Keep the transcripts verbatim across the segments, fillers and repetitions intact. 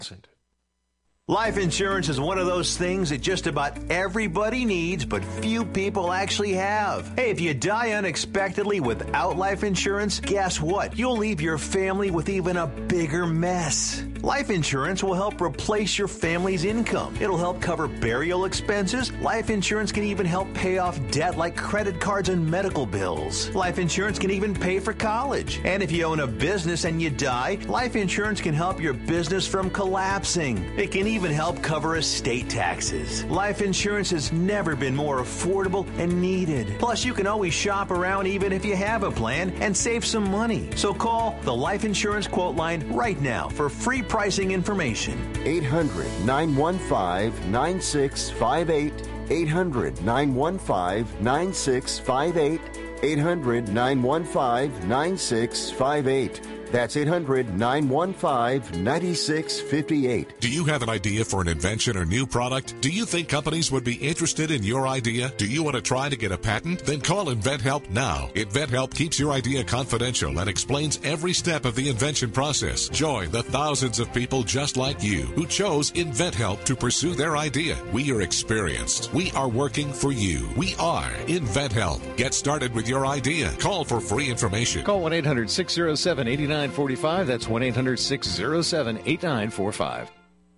Life insurance is one of those things that just about everybody needs, but few people actually have. Hey, if you die unexpectedly without life insurance, guess what? You'll leave your family with even a bigger mess. Life insurance will help replace your family's income. It'll help cover burial expenses. Life insurance can even help pay off debt like credit cards and medical bills. Life insurance can even pay for college. And if you own a business and you die, life insurance can help your business from collapsing. It can even help cover estate taxes. Life insurance has never been more affordable and needed. Plus, you can always shop around even if you have a plan and save some money. So call the Life Insurance Quote Line right now for free pricing information. eight hundred, nine one five, nine six five eight. eight hundred, nine one five, nine six five eight. eight hundred, nine one five, nine six five eight. That's eight hundred, nine one five, nine six five eight. Do you have an idea for an invention or new product? Do you think companies would be interested in your idea? Do you want to try to get a patent? Then call InventHelp now. InventHelp keeps your idea confidential and explains every step of the invention process. Join the thousands of people just like you who chose InventHelp to pursue their idea. We are experienced. We are working for you. We are InventHelp. Get started with your idea. Call for free information. Call one eight hundred, six oh seven, eight nine four five. That's one eight hundred, six oh seven, eight nine four five.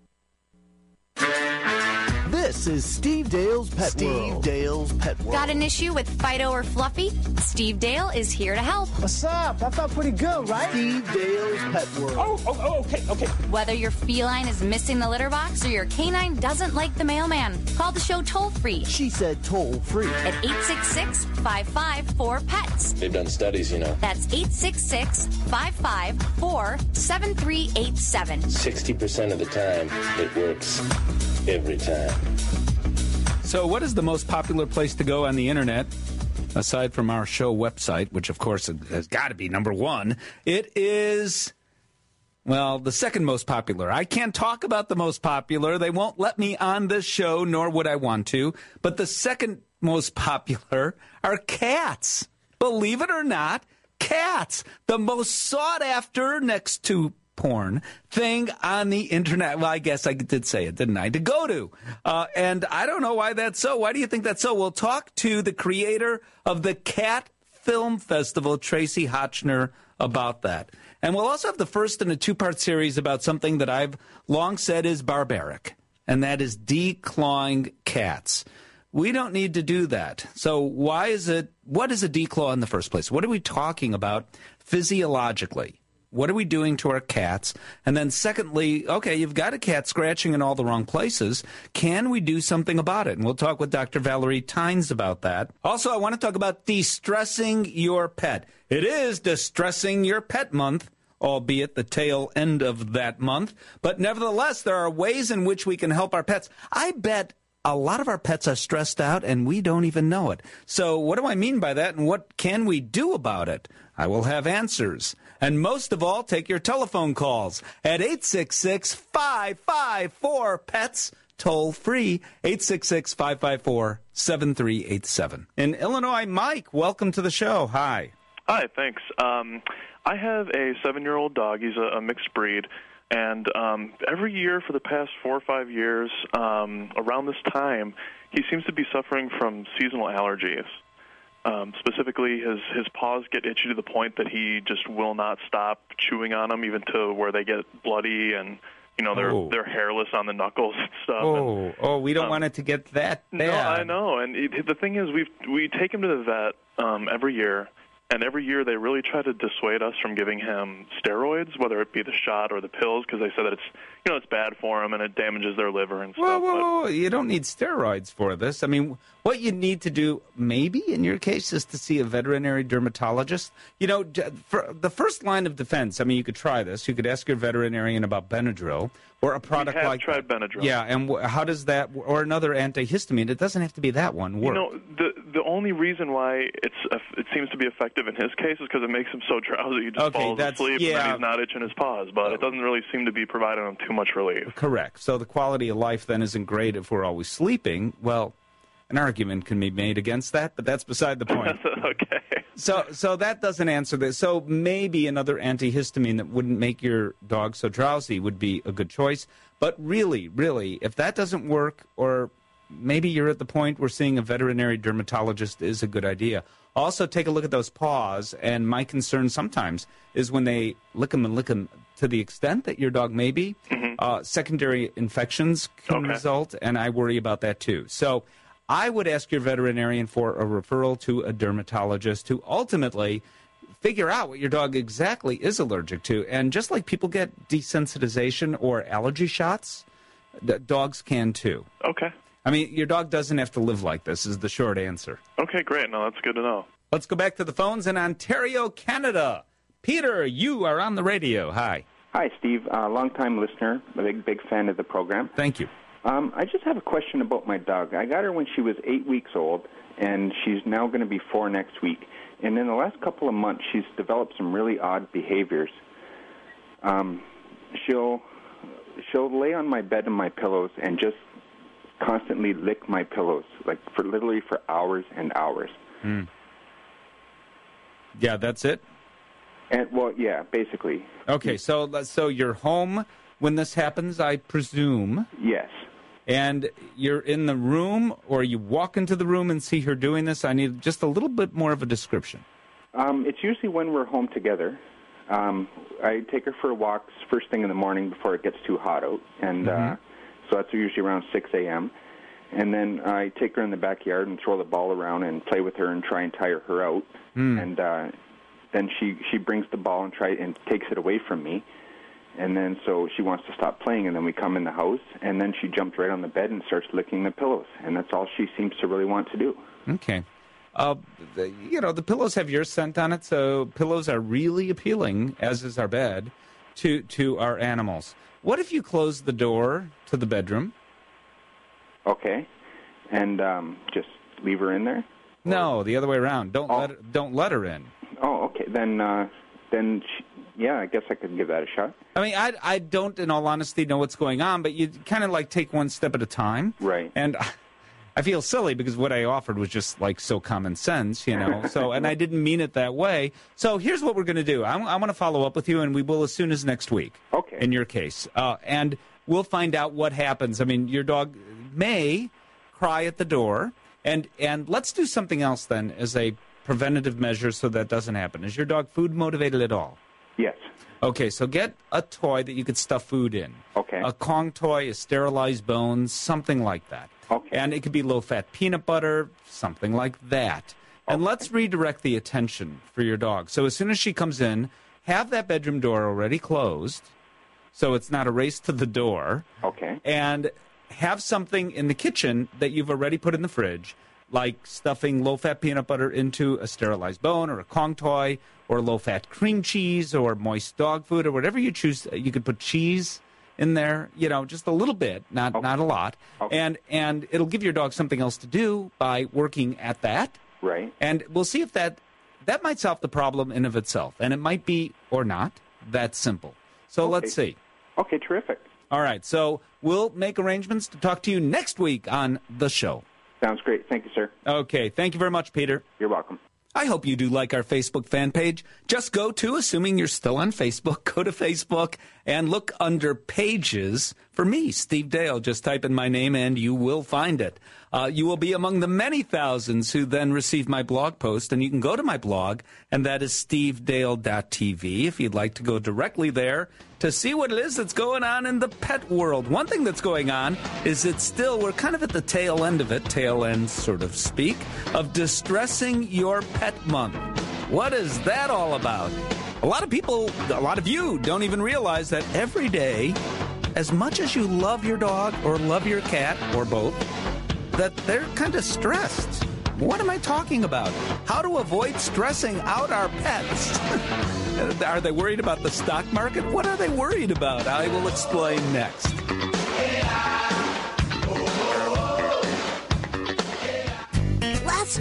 This is Steve Dale's Pet Steve World. Dale's Pet World. Got an issue with Fido or Fluffy? Steve Dale is here to help. What's up? That felt pretty good, right? Steve Dale's Pet World. Oh, oh, oh, okay, okay. Whether your feline is missing the litter box or your canine doesn't like the mailman, call the show toll-free. She said toll-free. At eight six six, five five four, P E T S. They've done studies, you know. That's eight six six, five five four, seven three eight seven. sixty percent of the time, it works every time. So what is the most popular place to go on the internet, aside from our show website, which, of course, has got to be number one? It is, well, the second most popular. I can't talk about the most popular. They won't let me on this show, nor would I want to. But the second most popular are cats. Believe it or not, cats. The most sought after, next to porn, thing on the internet. Well, I guess I did say it, didn't I? To go to. Uh, and I don't know why that's so. Why do you think that's so? We'll talk to the creator of the Cat Film Festival, Tracy Hotchner, about that. And we'll also have the first in a two-part series about something that I've long said is barbaric, and that is declawing cats. We don't need to do that. So why is it, what is a declaw in the first place? What are we talking about physiologically? What are we doing to our cats? And then secondly, okay, you've got a cat scratching in all the wrong places. Can we do something about it? And we'll talk with Doctor Valerie Tynes about that. Also, I want to talk about distressing your pet. It is Distressing Your Pet Month, albeit the tail end of that month. But nevertheless, there are ways in which we can help our pets. I bet a lot of our pets are stressed out, and we don't even know it. So what do I mean by that, and what can we do about it? I will have answers. And most of all, take your telephone calls at eight six six, five five four, P E T S, toll free, eight six six, five five four, seven three eight seven. In Illinois, Mike, welcome to the show. Hi. Hi, thanks. Um, I have a seven-year-old dog. He's a, a mixed breed. And um, every year for the past four or five years, um, around this time, he seems to be suffering from seasonal allergies. Um, specifically, his, his paws get itchy to the point that he just will not stop chewing on them, even to where they get bloody and, you know, they're Oh. they're hairless on the knuckles and stuff. Oh, and, oh, we don't um, want it to get that bad. No, I know. And it, the thing is, we we take him to the vet um, every year, and every year they really try to dissuade us from giving him steroids, whether it be the shot or the pills, because they say that it's, you know, it's bad for him and it damages their liver and Whoa, stuff. whoa, but- whoa, you don't need steroids for this. I mean, what you need to do, maybe in your case, is to see a veterinary dermatologist. You know, j- for the first line of defense, I mean, you could try this. You could ask your veterinarian about Benadryl or a product We have like tried Benadryl. Yeah, and wh- how does that, or another antihistamine, it doesn't have to be that one, work? You know, the the only reason why it's it seems to be effective in his case is because it makes him so drowsy he just Okay, falls that's- asleep and yeah. then he's not itching his paws. But it doesn't really seem to be providing him too much relief. Correct. So the quality of life then isn't great if we're always sleeping. Well, an argument can be made against that, but that's beside the point. Okay. So, so that doesn't answer this. So maybe another antihistamine that wouldn't make your dog so drowsy would be a good choice. But really, really, if that doesn't work, or maybe you're at the point where seeing a veterinary dermatologist is a good idea. Also, take a look at those paws. And my concern sometimes is when they lick them and lick them to the extent that your dog may be, mm-hmm. uh, secondary infections can okay. result, and I worry about that too. So I would ask your veterinarian for a referral to a dermatologist to ultimately figure out what your dog exactly is allergic to. And just like people get desensitization or allergy shots, the dogs can too. Okay. I mean, your dog doesn't have to live like this is the short answer. Okay, great. No, that's good to know. Let's go back to the phones in Ontario, Canada. Peter, you are on the radio. Hi. Hi, Steve. Uh, long-time listener, a big, big fan of the program. Thank you. Um, I just have a question about my dog. I got her when she was eight weeks old, and she's now going to be four next week. And in the last couple of months, she's developed some really odd behaviors. Um, she'll she'll lay on my bed and my pillows and just constantly lick my pillows, like for literally for hours and hours. Mm. Yeah, that's it? And well, yeah, basically. Okay, so so you're home when this happens, I presume. Yes. And you're in the room, or you walk into the room and see her doing this? I need just a little bit more of a description. Um, it's usually when we're home together. Um, I take her for walks first thing in the morning before it gets too hot out, and mm-hmm. uh, so that's usually around six a.m. And then I take her in the backyard and throw the ball around and play with her and try and tire her out. Mm. And uh, then she, she brings the ball and try and takes it away from me. And then so she wants to stop playing, and then we come in the house, and then she jumps right on the bed and starts licking the pillows. And that's all she seems to really want to do. Okay. Uh, the, you know, the pillows have your scent on it, so pillows are really appealing, as is our bed, to, to our animals. What if you close the door to the bedroom? Okay. And um, just leave her in there? No, or... the other way around. Don't oh. let her, don't let her in. Oh, okay. Then, uh, then she, yeah, I guess I could give that a shot. I mean, I, I don't, in all honesty, know what's going on, but you kind of like take one step at a time. Right. And I feel silly because what I offered was just like so common sense, you know. So, and I didn't mean it that way. So here's what we're going to do. I, I want to follow up with you, and we will as soon as next week. Okay. In your case, uh, and we'll find out what happens. I mean, your dog may cry at the door, and and let's do something else then as a preventative measure so that doesn't happen. Is your dog food motivated at all? Yes. Okay, so get a toy that you could stuff food in. Okay. A Kong toy, a sterilized bones, something like that. Okay. And it could be low-fat peanut butter, something like that. Okay. And let's redirect the attention for your dog. So as soon as she comes in, have that bedroom door already closed, so it's not a race to the door. Okay. And have something in the kitchen that you've already put in the fridge, like stuffing low-fat peanut butter into a sterilized bone or a Kong toy or low-fat cream cheese or moist dog food or whatever you choose. You could put cheese in there, you know, just a little bit, not okay. not a lot. Okay. And and it'll give your dog something else to do by working at that. Right. And we'll see if that that might solve the problem in of itself. And it might be, or not, that simple. So okay. let's see. Okay, terrific. All right, so we'll make arrangements to talk to you next week on the show. Sounds great. Thank you, sir. Okay, thank you very much, Peter. You're welcome. I hope you do like our Facebook fan page. Just go to, assuming you're still on Facebook, go to Facebook and look under Pages for me, Steve Dale. Just type in my name and you will find it. Uh, you will be among the many thousands who then receive my blog post, and you can go to my blog, and that is steve dale dot t v if you'd like to go directly there to see what it is that's going on in the pet world. One thing that's going on is it's still, we're kind of at the tail end of it, tail end, sort of speak, of Distressing Your Pet Month. What is that all about? A lot of people, a lot of you don't even realize that every day, as much as you love your dog or love your cat or both, that they're kind of stressed. What am I talking about? How to avoid stressing out our pets. Are they worried about the stock market? What are they worried about? I will explain next. Last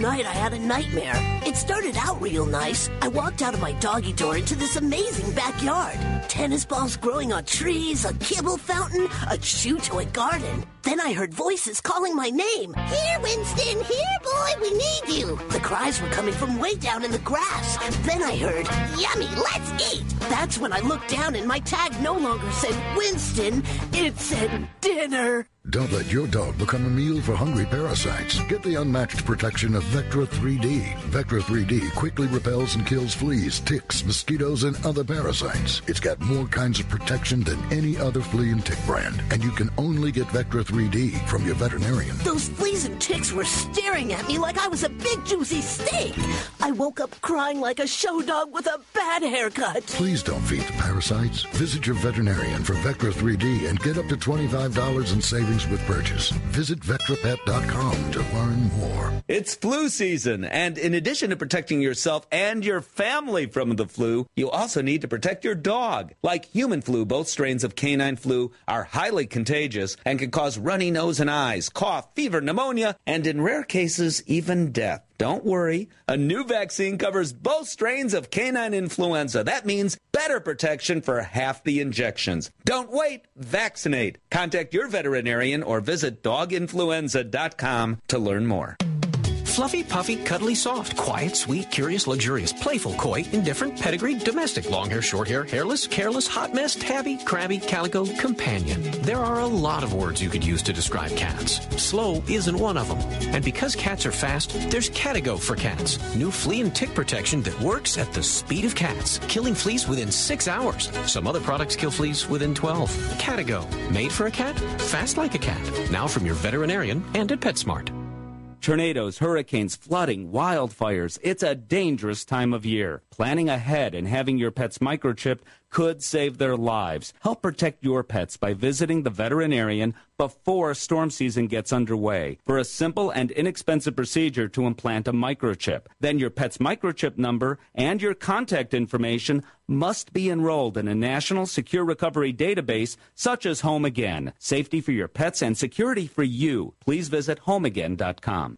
night I had a nightmare. It started out real nice. I walked out of my doggy door into this amazing backyard. Tennis balls growing on trees, a kibble fountain, a chew-toy garden. Then I heard voices calling my name. Here, Winston, here, boy, we need you. The cries were coming from way down in the grass. Then I heard, yummy, let's eat. That's when I looked down and my tag no longer said Winston, it said dinner. Don't let your dog become a meal for hungry parasites. Get the unmatched protection of Vectra three D. Vectra three D quickly repels and kills fleas, ticks, mosquitoes, and other parasites. It's got more kinds of protection than any other flea and tick brand. And you can only get Vectra three D from your veterinarian. Those fleas and ticks were staring at me like I was a big juicy steak. I woke up crying like a show dog with a bad haircut. Please don't feed the parasites. Visit your veterinarian for Vectra three D and get up to twenty-five dollars in savings with purchase. Visit Vectra Pet dot com to learn more. It's flu season, and in addition to protecting yourself and your family from the flu, you also need to protect your dog. Like human flu, both strains of canine flu are highly contagious and can cause runny nose and eyes, cough, fever, pneumonia, and in rare cases, even death. Don't worry. A new vaccine covers both strains of canine influenza. That means better protection for half the injections. Don't wait. Vaccinate. Contact your veterinarian or visit dog influenza dot com to learn more. Fluffy, puffy, cuddly, soft, quiet, sweet, curious, luxurious, playful, coy, indifferent, pedigree, domestic, long hair, short hair, hairless, careless, hot mess, tabby, crabby, calico, companion. There are a lot of words you could use to describe cats. Slow isn't one of them. And because cats are fast, there's Catigo for cats. New flea and tick protection that works at the speed of cats, killing fleas within six hours. Some other products kill fleas within twelve. Catigo, made for a cat, fast like a cat. Now from your veterinarian and at PetSmart. Tornadoes, hurricanes, flooding, wildfires. It's a dangerous time of year. Planning ahead and having your pets microchipped could save their lives. Help protect your pets by visiting the veterinarian before storm season gets underway for a simple and inexpensive procedure to implant a microchip. Then your pet's microchip number and your contact information must be enrolled in a national secure recovery database such as Home Again. Safety for your pets and security for you. Please visit home again dot com.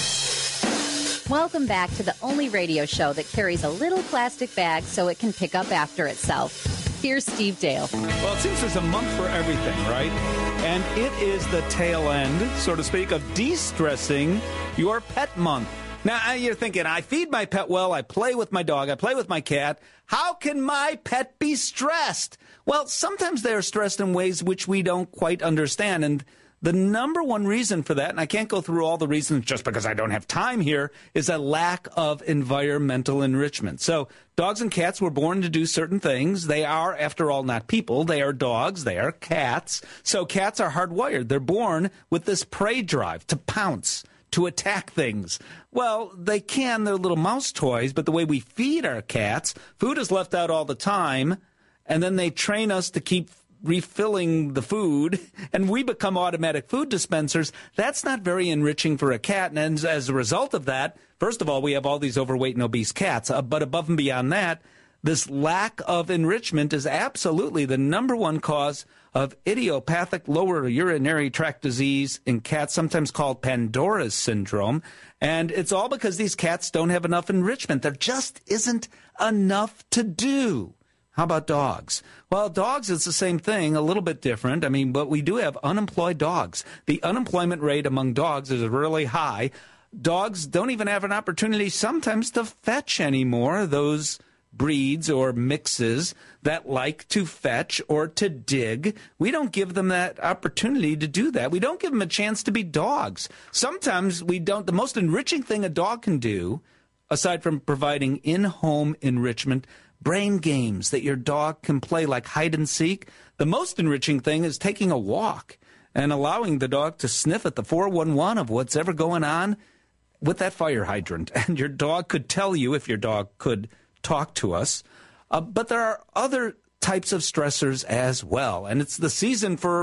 Welcome back to the only radio show that carries a little plastic bag so it can pick up after itself. Here's Steve Dale. Well, it seems there's a month for everything, right? And it is the tail end, so to speak, of de-stressing your pet month. Now, you're thinking, I feed my pet well, I play with my dog, I play with my cat. How can my pet be stressed? Well, sometimes they're stressed in ways which we don't quite understand, and the number one reason for that, and I can't go through all the reasons just because I don't have time here, is a lack of environmental enrichment. So dogs and cats were born to do certain things. They are, after all, not people. They are dogs. They are cats. So cats are hardwired. They're born with this prey drive to pounce, to attack things. Well, they can. They're little mouse toys, but the way we feed our cats, food is left out all the time, and then they train us to keep refilling the food, and we become automatic food dispensers. That's not very enriching for a cat, and as a result of that, first of all, we have all these overweight and obese cats, uh, but above and beyond that, this lack of enrichment is absolutely the number one cause of idiopathic lower urinary tract disease in cats, sometimes called Pandora's syndrome, and it's all because these cats don't have enough enrichment. There just isn't enough to do. How about dogs? Well, dogs is the same thing, a little bit different. I mean, but we do have unemployed dogs. The unemployment rate among dogs is really high. Dogs don't even have an opportunity sometimes to fetch anymore, those breeds or mixes that like to fetch or to dig. We don't give them that opportunity to do that. We don't give them a chance to be dogs. Sometimes we don't. The most enriching thing a dog can do, aside from providing in-home enrichment, brain games that your dog can play like hide and seek. The most enriching thing is taking a walk and allowing the dog to sniff at the four one one of what's ever going on with that fire hydrant. And your dog could tell you if your dog could talk to us. Uh, but there are other types of stressors as well. And it's the season for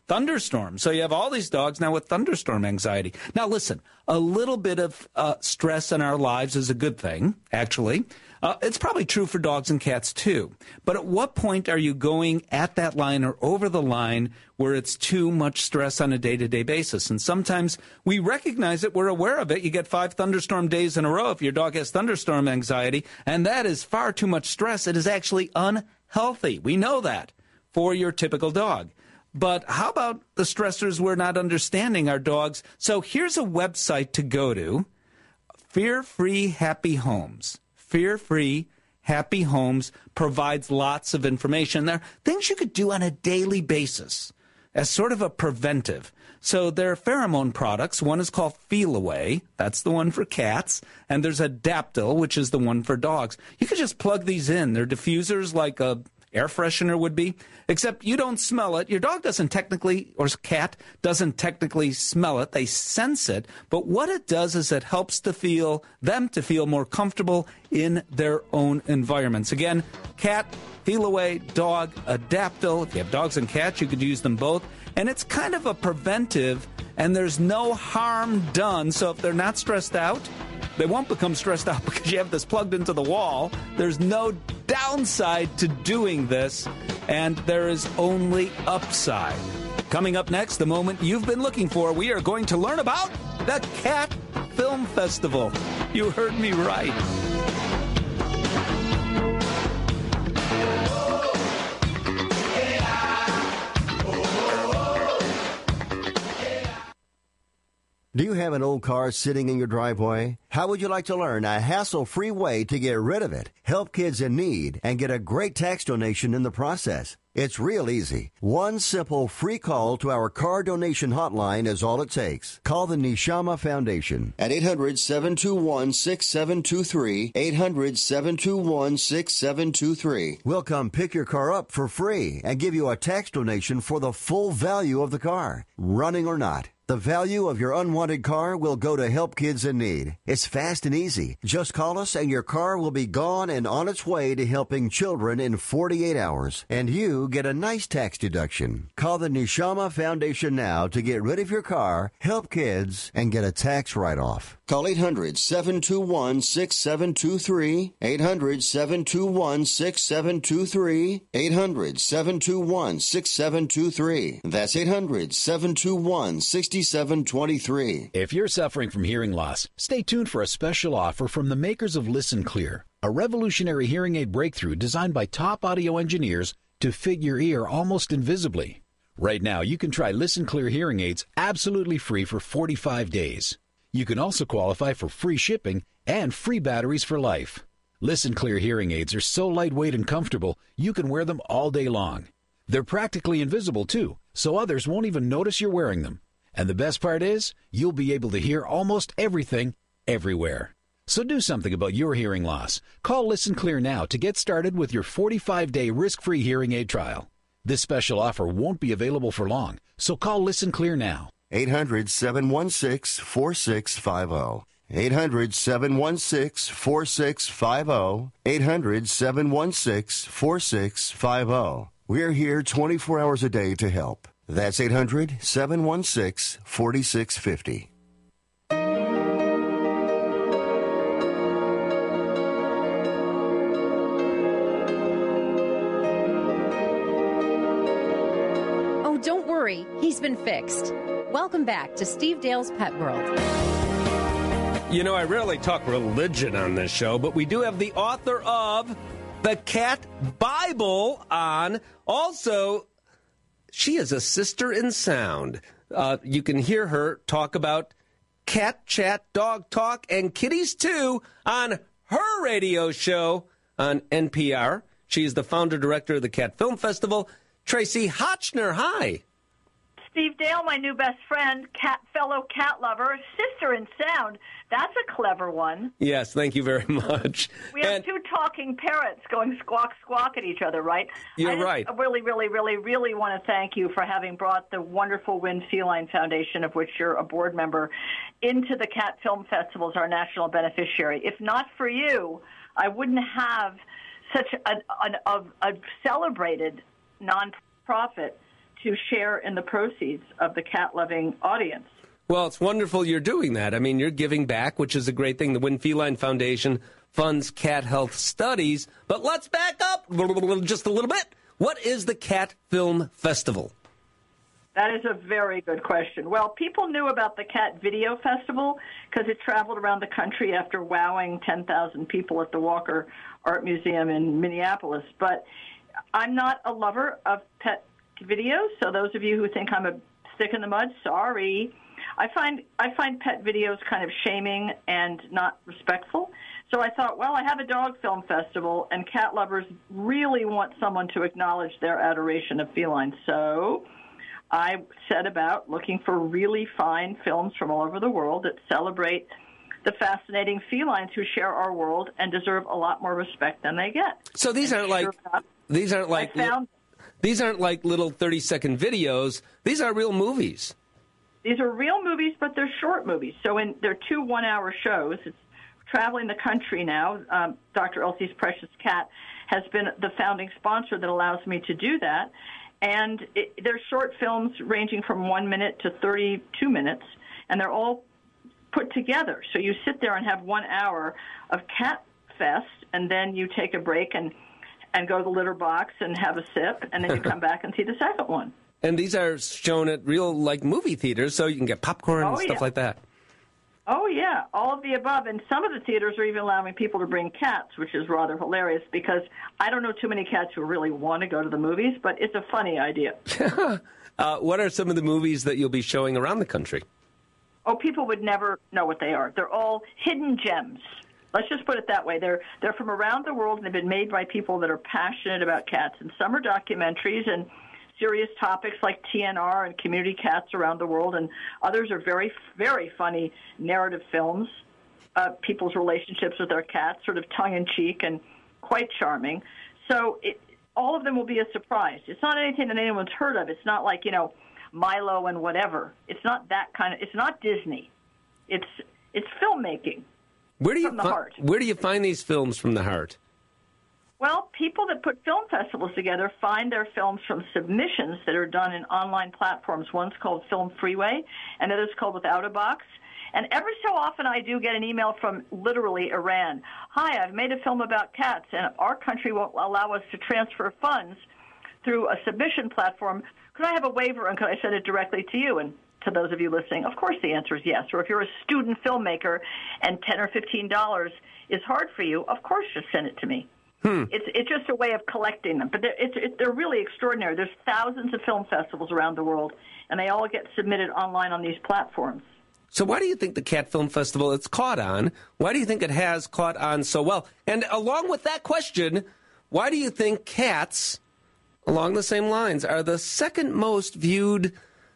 thunderstorms. So you have all these dogs now with thunderstorm anxiety. Now, listen, a little bit of uh, stress in our lives is a good thing, actually. Uh, it's probably true for dogs and cats, too. But at what point are you going at that line or over the line where it's too much stress on a day-to-day basis? And sometimes we recognize it. We're aware of it. You get five thunderstorm days in a row if your dog has thunderstorm anxiety, and that is far too much stress. It is actually unhealthy. We know that for your typical dog. But how about the stressors we're not understanding our dogs? So here's a website to go to, Fear Free Happy Homes. Fear Free Happy Homes provides lots of information. There are things you could do on a daily basis as sort of a preventive. So there are pheromone products. One is called Feel Away. That's the one for cats. And there's Adaptil, which is the one for dogs. You could just plug these in. They're diffusers like a air freshener would be, except you don't smell it. Your dog doesn't technically, or cat doesn't technically smell it. They sense it. But what it does is it helps to feel them to feel more comfortable in their own environments. Again, cat, Feel Away, dog, Adaptil. If you have dogs and cats, you could use them both. And it's kind of a preventive, and there's no harm done. So if they're not stressed out, they won't become stressed out because you have this plugged into the wall. There's no downside to doing this, and there is only upside. Coming up next, the moment you've been looking for, we are going to learn about the Cat Film Festival. You heard me right. Do you have an old car sitting in your driveway? How would you like to learn a hassle-free way to get rid of it, help kids in need, and get a great tax donation in the process? It's real easy. One simple free call to our car donation hotline is all it takes. Call the Neshama Foundation at eight hundred, seven two one, six seven two three, eight hundred, seven two one, six seven two three. We'll come pick your car up for free and give you a tax donation for the full value of the car, running or not. The value of your unwanted car will go to help kids in need. It's fast and easy. Just call us and your car will be gone and on its way to helping children in forty-eight hours. And you get a nice tax deduction. Call the Neshama Foundation now to get rid of your car, help kids, and get a tax write-off. Call eight hundred, seven two one, six seven two three, eight hundred, seven two one, six seven two three, eight hundred, seven two one, six seven two three. That's eight hundred, seven two one, six seven two three. If you're suffering from hearing loss, stay tuned for a special offer from the makers of Listen Clear, a revolutionary hearing aid breakthrough designed by top audio engineers to fit your ear almost invisibly. Right now, you can try Listen Clear hearing aids absolutely free for forty-five days. You can also qualify for free shipping and free batteries for life. Listen Clear hearing aids are so lightweight and comfortable, you can wear them all day long. They're practically invisible, too, so others won't even notice you're wearing them. And the best part is, you'll be able to hear almost everything, everywhere. So do something about your hearing loss. Call Listen Clear now to get started with your forty-five day risk-free hearing aid trial. This special offer won't be available for long, so call Listen Clear now. eight hundred, seven one six, four six five zero. eight hundred, seven one six, four six five zero. eight hundred, seven one six, four six five zero. We're here twenty-four hours a day to help. That's eight hundred, seven one six, four six five zero. Oh, don't worry. He's been fixed. Welcome back to Steve Dale's Pet World. You know, I rarely talk religion on this show, but we do have the author of The Cat Bible on. Also, she is a sister in sound. Uh, you can hear her talk about cat chat, dog talk, and kitties, too, on her radio show on N P R. She's the founder-director of the Cat Film Festival. Tracy Hotchner, hi. Steve Dale, my new best friend, cat fellow cat lover, sister in sound. That's a clever one. Yes, thank you very much. We have and two talking parrots going squawk, squawk at each other, right? You're I just right. really, really, really, really want to thank you for having brought the wonderful Wynn Feline Foundation, of which you're a board member, into the Cat Film Festival as our national beneficiary. If not for you, I wouldn't have such a, a, a, a celebrated nonprofit to share in the proceeds of the cat-loving audience. Well, it's wonderful you're doing that. I mean, you're giving back, which is a great thing. The Win Feline Foundation funds cat health studies. But let's back up just a little bit. What is the Cat Film Festival? That is a very good question. Well, people knew about the Cat Video Festival because it traveled around the country after wowing ten thousand people at the Walker Art Museum in Minneapolis. But I'm not a lover of pet videos, so those of you who think I'm a stick in the mud, sorry. I find I find pet videos kind of shaming and not respectful. So I thought, well, I have a dog film festival, and cat lovers really want someone to acknowledge their adoration of felines. So I set about looking for really fine films from all over the world that celebrate the fascinating felines who share our world and deserve a lot more respect than they get. So these and aren't like sure these aren't like found, these aren't like little thirty second videos. These are real movies. These are real movies, but they're short movies. So in they're two one hour shows. It's traveling the country now. Um, Doctor Elsie's Precious Cat has been the founding sponsor that allows me to do that. And it, they're short films ranging from one minute to thirty-two minutes, and they're all put together. So you sit there and have one hour of Cat Fest, and then you take a break and, and go to the litter box and have a sip, and then you come back and see the second one. And these are shown at real, like, movie theaters, so you can get popcorn Oh, and stuff yeah. like that. Oh, yeah, all of the above. And some of the theaters are even allowing people to bring cats, which is rather hilarious because I don't know too many cats who really want to go to the movies, but it's a funny idea. uh, what are some of the movies that you'll be showing around the country? Oh, people would never know what they are. They're all hidden gems. Let's just put it that way. They're they're from around the world, and they've been made by people that are passionate about cats. And some are documentaries and serious topics like T N R and community cats around the world, and others are very, very funny narrative films, uh, people's relationships with their cats, sort of tongue-in-cheek and quite charming. So it, all of them will be a surprise. It's not anything that anyone's heard of. It's not like, you know, Milo and whatever. It's not that kind of, it's not Disney. It's it's filmmaking. Where do you from the fi- heart. Where do you find these films from the heart? Well, people that put film festivals together find their films from submissions that are done in online platforms. One's called Film Freeway, and the other's called Without a Box. And every so often I do get an email from literally Iran. Hi, I've made a film about cats, and our country won't allow us to transfer funds through a submission platform. Could I have a waiver, and could I send it directly to you? And to those of you listening, of course the answer is yes. Or if you're a student filmmaker and ten dollars or fifteen dollars is hard for you, of course just send it to me. Hmm. It's it's just a way of collecting them, but they're, it's, it, they're really extraordinary. There's thousands of film festivals around the world, and they all get submitted online on these platforms. So why do you think the Cat Film Festival it's caught on? Why do you think it has caught on so well? And along with that question, why do you think cats, along the same lines, are the second most viewed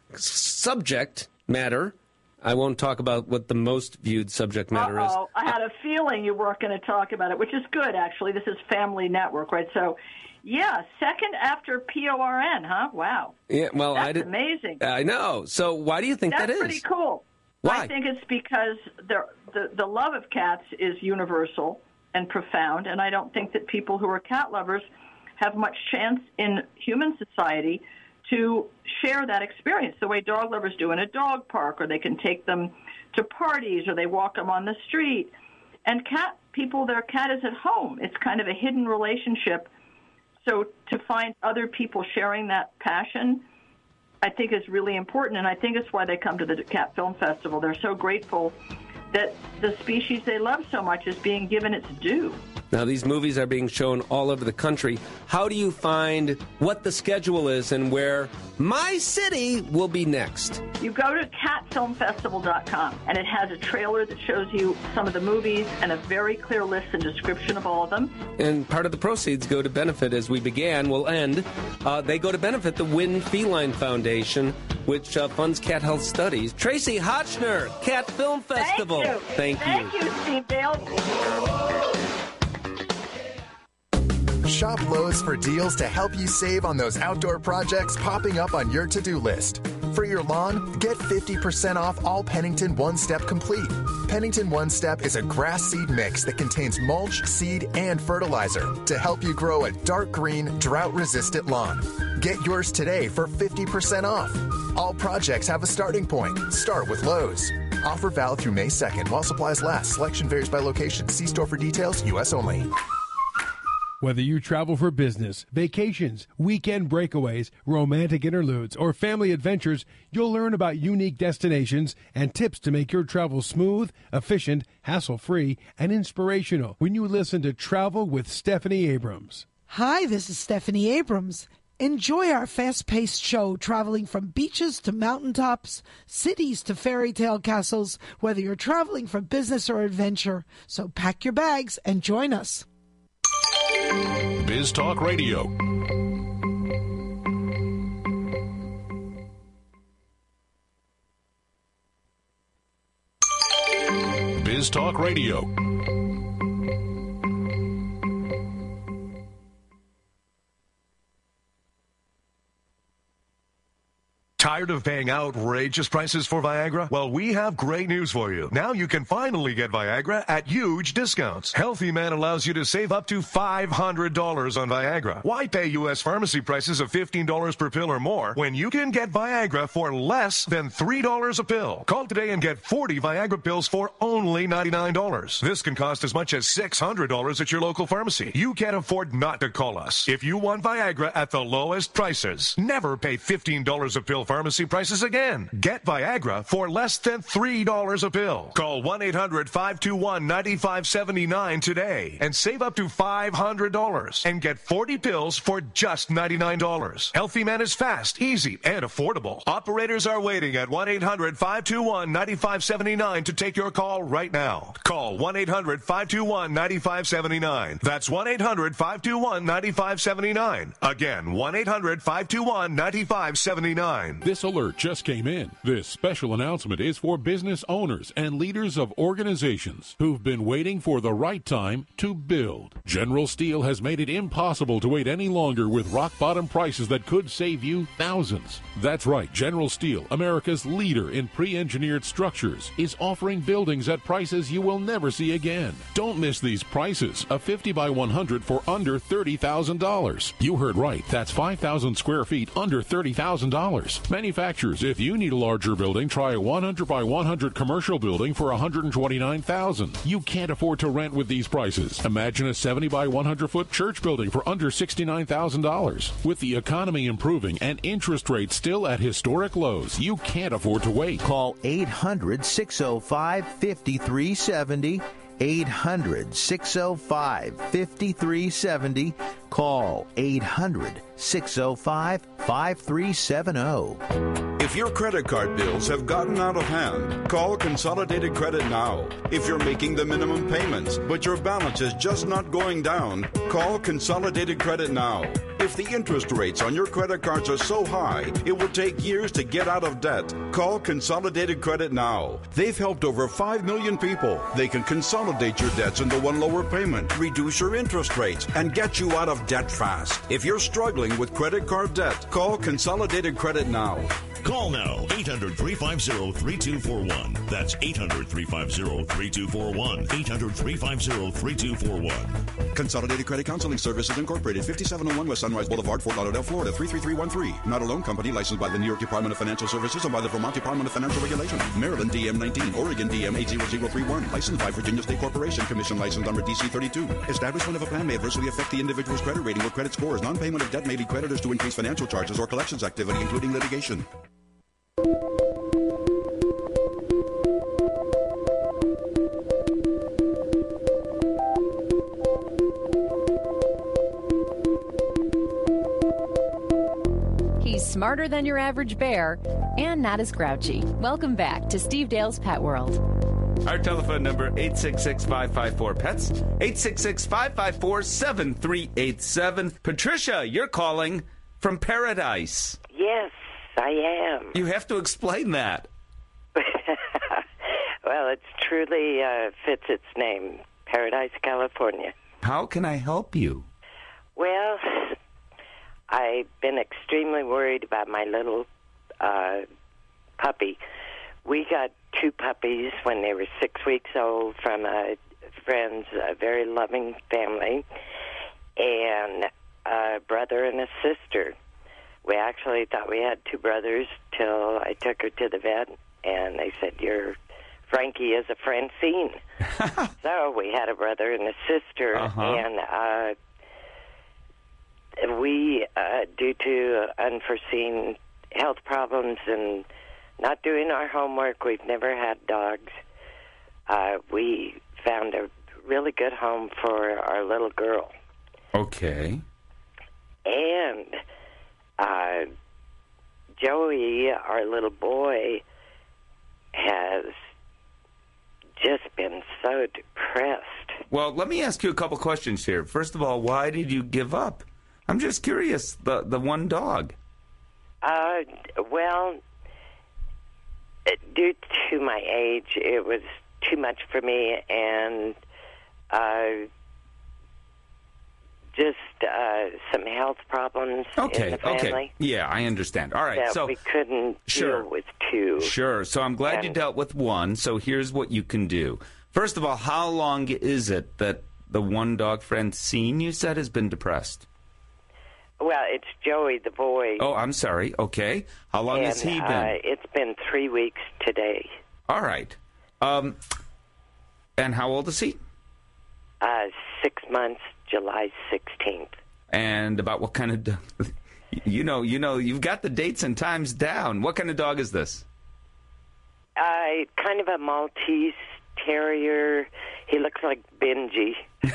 subject matter? I won't talk about what the most viewed subject matter is. Uh-oh. I had a feeling you weren't going to talk about it, which is good, actually. This is Family Network, right? So, yeah, second after P O R N, huh? Wow. Yeah, well, That's I did, amazing. I know. So why do you think That's that is? pretty cool. Why? I think it's because the, the love of cats is universal and profound, and I don't think that people who are cat lovers have much chance in human society to share that experience the way dog lovers do in a dog park, or they can take them to parties, or they walk them on the street. And cat people, their cat is at home. It's kind of a hidden relationship. So to find other people sharing that passion, I think is really important, and I think it's why they come to the Cat Film Festival. They're so grateful that the species they love so much is being given its due. Now, these movies are being shown all over the country. How do you find what the schedule is and where my city will be next? You go to cat film festival dot com, and it has a trailer that shows you some of the movies and a very clear list and description of all of them. And part of the proceeds go to benefit, as we began, will end. Uh, they go to benefit the Win Feline Foundation, which uh, funds cat health studies. Tracy Hotchner, Cat Film Festival. Thank you. Thank you. Thank you, Steve Dale. Shop Lowe's for deals to help you save on those outdoor projects popping up on your to-do list. For your lawn, get fifty percent off all Pennington One Step Complete. Pennington One Step is a grass seed mix that contains mulch, seed, and fertilizer to help you grow a dark green, drought-resistant lawn. Get yours today for fifty percent off. All projects have a starting point. Start with Lowe's. Offer valid through May second while supplies last. Selection varies by location. See store for details. U S only. Whether you travel for business, vacations, weekend breakaways, romantic interludes, or family adventures, you'll learn about unique destinations and tips to make your travel smooth, efficient, hassle-free, and inspirational when you listen to Travel with Stephanie Abrams. Hi, this is Stephanie Abrams. Enjoy our fast-paced show traveling from beaches to mountaintops, cities to fairy tale castles, whether you're traveling for business or adventure. So pack your bags and join us. Biz Talk Radio. Biz Talk Radio. Tired of paying outrageous prices for Viagra? Well, we have great news for you. Now you can finally get Viagra at huge discounts. Healthy Man allows you to save up to five hundred dollars on Viagra. Why pay U S pharmacy prices of fifteen dollars per pill or more when you can get Viagra for less than three dollars a pill? Call today and get forty Viagra pills for only ninety-nine dollars. This can cost as much as six hundred dollars at your local pharmacy. You can't afford not to call us. If you want Viagra at the lowest prices, never pay fifteen dollars a pill pharmacy prices again. Get Viagra for less than three dollars a pill. Call one eight hundred five two one nine five seven nine today and save up to five hundred dollars and get forty pills for just ninety-nine dollars. Healthy Man is fast, easy, and affordable. Operators are waiting at one eight hundred five two one nine five seven nine to take your call right now. Call one eight hundred five two one nine five seven nine. That's one eight hundred five two one nine five seven nine. Again, one eight hundred five two one nine five seven nine. This alert just came in. This special announcement is for business owners and leaders of organizations who've been waiting for the right time to build. General Steel has made it impossible to wait any longer with rock-bottom prices that could save you thousands. That's right, General Steel, America's leader in pre-engineered structures, is offering buildings at prices you will never see again. Don't miss these prices. A fifty by one hundred for under thirty thousand dollars. You heard right. That's five thousand square feet under thirty thousand dollars. Manufacturers, if you need a larger building, try a one hundred by one hundred commercial building for one hundred twenty-nine thousand dollars. You can't afford to rent with these prices. Imagine a seventy by one hundred foot church building for under sixty-nine thousand dollars. With the economy improving and interest rates still at historic lows, you can't afford to wait. Call eight hundred six oh five five three seven oh. eight hundred six oh five five three seven oh. Call eight hundred six oh five five three seven oh. If your credit card bills have gotten out of hand, call Consolidated Credit now. If you're making the minimum payments, but your balance is just not going down, call Consolidated Credit now. If the interest rates on your credit cards are so high, it will take years to get out of debt, call Consolidated Credit now. They've helped over five million people. They can consolidate your debts into one lower payment, reduce your interest rates, and get you out of debt fast. If you're struggling with credit card debt, call Consolidated Credit now. Call now, eight hundred three five zero three two four one. That's eight hundred three five zero three two four one. eight hundred three five zero three two four one. Consolidated Credit Counseling Services Incorporated, fifty-seven oh one West Sunrise Boulevard, Fort Lauderdale, Florida, three three three one three. Not a loan company licensed by the New York Department of Financial Services and by the Vermont Department of Financial Regulation. Maryland D M nineteen, Oregon D M eight zero zero three one. Licensed by Virginia State Corporation, Commission license number D C thirty-two. Establishment of a plan may adversely affect the individual's credit rating or credit scores. Non-payment of debt may lead creditors to increase financial charges or collections activity, including litigation. He's smarter than your average bear and not as grouchy. Welcome back to Steve Dale's Pet World. Our telephone number, eight six six, five five four, P E T S, eight six six, five five four, seven three eight seven. Patricia, you're calling from Paradise. Yes, I am. You have to explain that. Well, it truly uh, fits its name, Paradise, California. How can I help you? Well, I've been extremely worried about my little uh, puppy. we got two puppies when they were six weeks old from a friend's a very loving family, and a brother and a sister. We actually thought we had two brothers till I took her to the vet, and they said, your Frankie is a Francine. So we had a brother and a sister, Uh-huh. and uh, we, uh, due to unforeseen health problems and not doing our homework, we've never had dogs. Uh, we found a really good home for our little girl. Okay. And uh, Joey, our little boy, has just been so depressed. Well, let me ask you a couple questions here. First of all, why did you give up? I'm just curious, the the one dog. Uh, well, due to my age, it was too much for me, and uh, just uh, some health problems Okay, in the family. okay. Yeah, I understand. All right, that so we couldn't sure. deal with two. Sure. So I'm glad you And- dealt with one. So here's what you can do. First of all, how long is it that the one dog Francine you said has been depressed? Well, it's Joey, the boy. Oh, I'm sorry. Okay. How long and, has he been? Uh, it's been three weeks today. All right. Um, and how old is he? Uh, six months, July sixteenth. And about what kind of dog? You know, you know, you've got the dates and times down. What kind of dog is this? Uh, kind of a Maltese Terrier. He looks like Benji.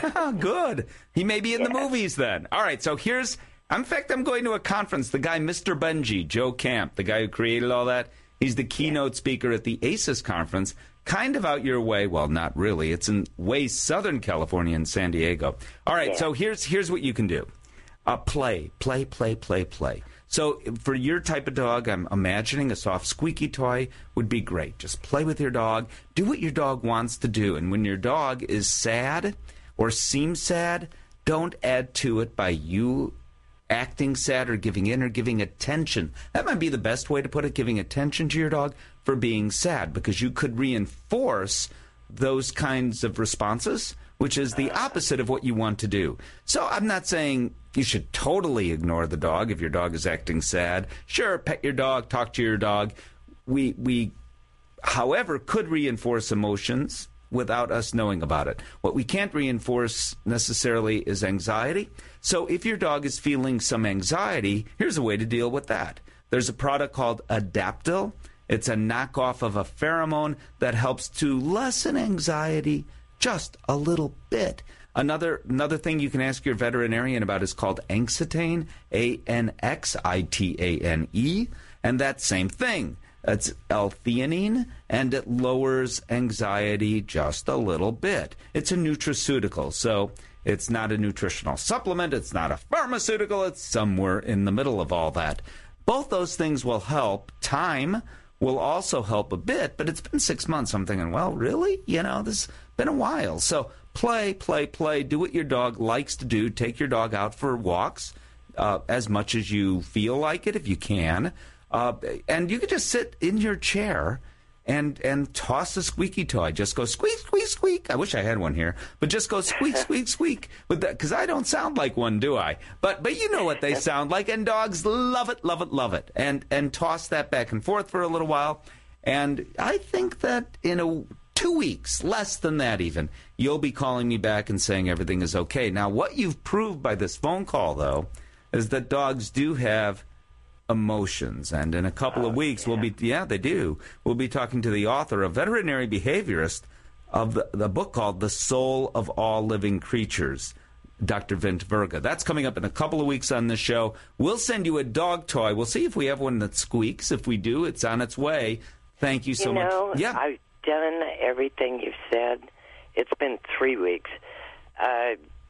Good. He may be in the movies then. All right, so here's... In fact, I'm going to a conference. The guy, Mister Benji, Joe Camp, the guy who created all that, he's the keynote speaker at the A C E S conference, kind of out your way. Well, not really. It's in way Southern California in San Diego. All right, Yeah. so here's here's what you can do. Uh, play, play, play, play, play. So for your type of dog, I'm imagining a soft squeaky toy would be great. Just play with your dog. Do what your dog wants to do. And when your dog is sad or seems sad, don't add to it by you acting sad or giving in or giving attention. That might be the best way to put it, giving attention to your dog for being sad, because you could reinforce those kinds of responses, which is the opposite of what you want to do. So I'm not saying you should totally ignore the dog if your dog is acting sad. Sure, pet your dog, talk to your dog. We, we, however, could reinforce emotions without us knowing about it. What we can't reinforce necessarily is anxiety. So if your dog is feeling some anxiety, here's a way to deal with that. There's a product called Adaptil. It's a knockoff of a pheromone that helps to lessen anxiety just a little bit. Another another thing you can ask your veterinarian about is called Anxitane, A N X I T A N E, and that same thing. It's L-theanine, and it lowers anxiety just a little bit. It's a nutraceutical, so it's not a nutritional supplement, it's not a pharmaceutical, it's somewhere in the middle of all that. Both those things will help. Time will also help a bit, but it's been six months. I'm thinking, well, really? You know, this has been a while. So play, play, play. Do what your dog likes to do. Take your dog out for walks uh, as much as you feel like it, if you can. Uh, and you could just sit in your chair and and toss a squeaky toy. Just go squeak, squeak, squeak. I wish I had one here, but just go squeak, squeak, squeak. But because I don't sound like one, do I? But but you know what they sound like, and dogs love it, love it, love it. And and toss that back and forth for a little while. And I think that in a two weeks, less than that even, you'll be calling me back and saying everything is okay. Now, what you've proved by this phone call, though, is that dogs do have emotions, and in a couple of weeks we'll be yeah they do we'll be talking to the author, a veterinary behaviorist, of the, the book called The Soul of All Living Creatures, Doctor Vint Verga. That's coming up in a couple of weeks on this show. We'll send you a dog toy. We'll see if we have one that squeaks. If we do, it's on its way. Thank you so you know, much. Yeah, I've done everything you've said. It's been three weeks, uh,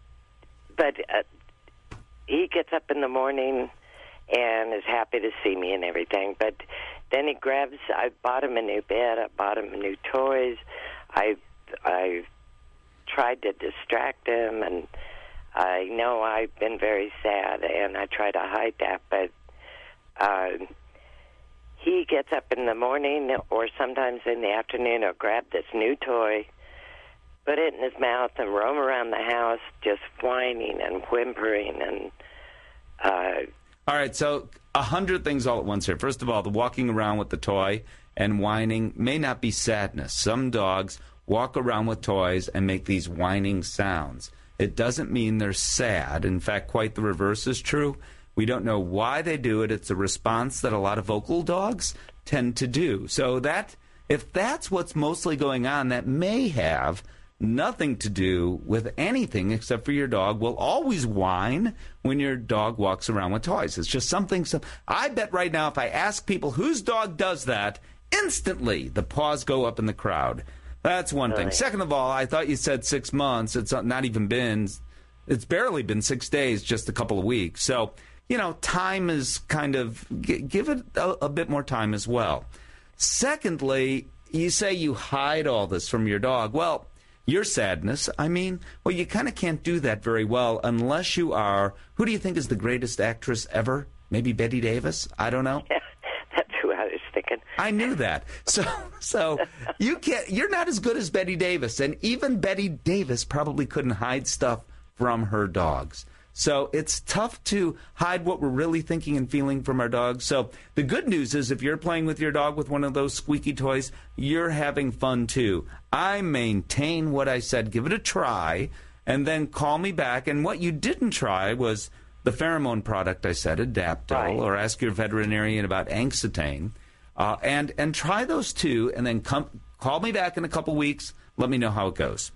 but uh, he gets up in the morning and is happy to see me and everything. But then he grabs, I bought him a new bed, I bought him new toys, I I tried to distract him, and I know I've been very sad, and I try to hide that, but uh, he gets up in the morning or sometimes in the afternoon or grab this new toy, put it in his mouth, and roam around the house just whining and whimpering. And uh, all right, so a hundred things all at once here. First of all, the walking around with the toy and whining may not be sadness. Some dogs walk around with toys and make these whining sounds. It doesn't mean they're sad. In fact, quite the reverse is true. We don't know why they do it. It's a response that a lot of vocal dogs tend to do. So that, if that's what's mostly going on, that may have nothing to do with anything except for your dog will always whine when your dog walks around with toys. It's just something. Some, I bet right now if I ask people whose dog does that, instantly the paws go up in the crowd. That's one thing. Second of all, I thought you said six months. It's not even been, it's barely been six days, just a couple of weeks. So, you know, time is kind of, give it a, a bit more time as well. Secondly, you say you hide all this from your dog. Well, your sadness, I mean, well, you kind of can't do that very well unless you are, who do you think is the greatest actress ever? Maybe Bette Davis? I don't know. Yeah, that's who I was thinking. I knew that. So so you can't, you're not as good as Bette Davis, and even Bette Davis probably couldn't hide stuff from her dogs. So it's tough to hide what we're really thinking and feeling from our dogs. So the good news is if you're playing with your dog with one of those squeaky toys, you're having fun too. I maintain what I said. Give it a try, and then call me back. And what you didn't try was the pheromone product I said, Adaptil, right. Or ask your veterinarian about Angstitane. Uh, and, and try those two, and then come call me back in a couple weeks. Let me know how it goes.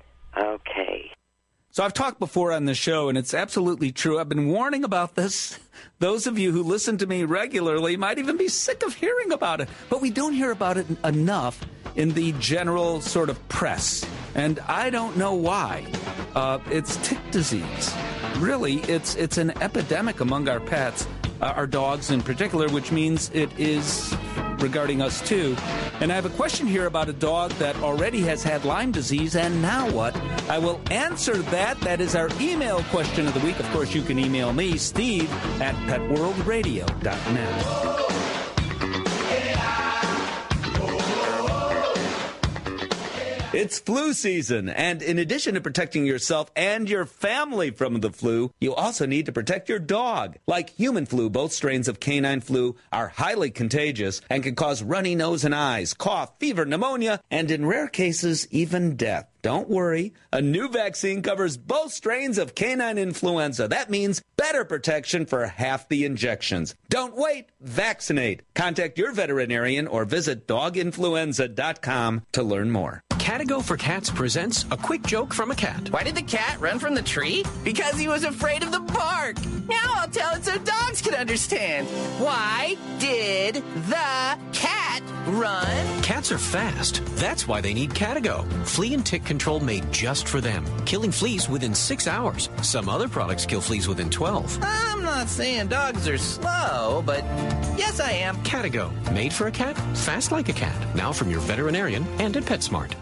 Okay. So I've talked before on the show, and it's absolutely true. I've been warning about this. Those of you who listen to me regularly might even be sick of hearing about it. But we don't hear about it enough in the general sort of press. And I don't know why. Uh, it's tick disease. Really, it's it's an epidemic among our pets, uh, our dogs in particular, which means it is regarding us too. And I have a question here about a dog that already has had Lyme disease, and now what? I will answer that. That is our email question of the week. Of course, you can email me, Steve, at pet world radio dot net. It's flu season, and in addition to protecting yourself and your family from the flu, you also need to protect your dog. Like human flu, both strains of canine flu are highly contagious and can cause runny nose and eyes, cough, fever, pneumonia, and in rare cases, even death. Don't worry. A new vaccine covers both strains of canine influenza. That means better protection for half the injections. Don't wait. Vaccinate. Contact your veterinarian or visit dog influenza dot com to learn more. Catigo for Cats presents a quick joke from a cat. Why did the cat run from the tree? Because he was afraid of the bark. Now I'll tell it so dogs can understand. Why did the cat run? Cats are fast. That's why they need Catigo. Flea and tick control made just for them, killing fleas within six hours. Some other products kill fleas within twelve. I'm not saying dogs are slow, but yes, I am. Catigo, made for a cat, fast like a cat. Now from your veterinarian and at PetSmart.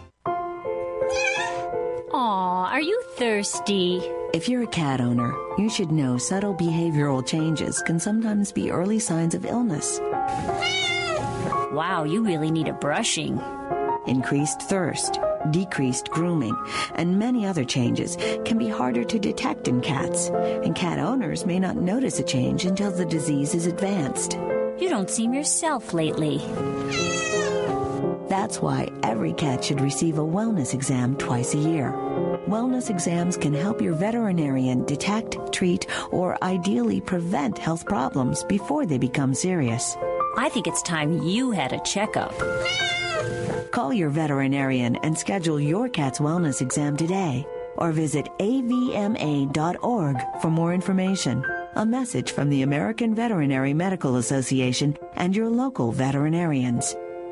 Aw, are you thirsty? If you're a cat owner, you should know subtle behavioral changes can sometimes be early signs of illness. Wow, you really need a brushing. Increased thirst, decreased grooming, and many other changes can be harder to detect in cats, and cat owners may not notice a change until the disease is advanced. You don't seem yourself lately. That's why every cat should receive a wellness exam twice a year. Wellness exams can help your veterinarian detect, treat, or ideally prevent health problems before they become serious. I think it's time you had a checkup. Call your veterinarian and schedule your cat's wellness exam today, or visit A V M A dot org for more information. A message from the American Veterinary Medical Association and your local veterinarians.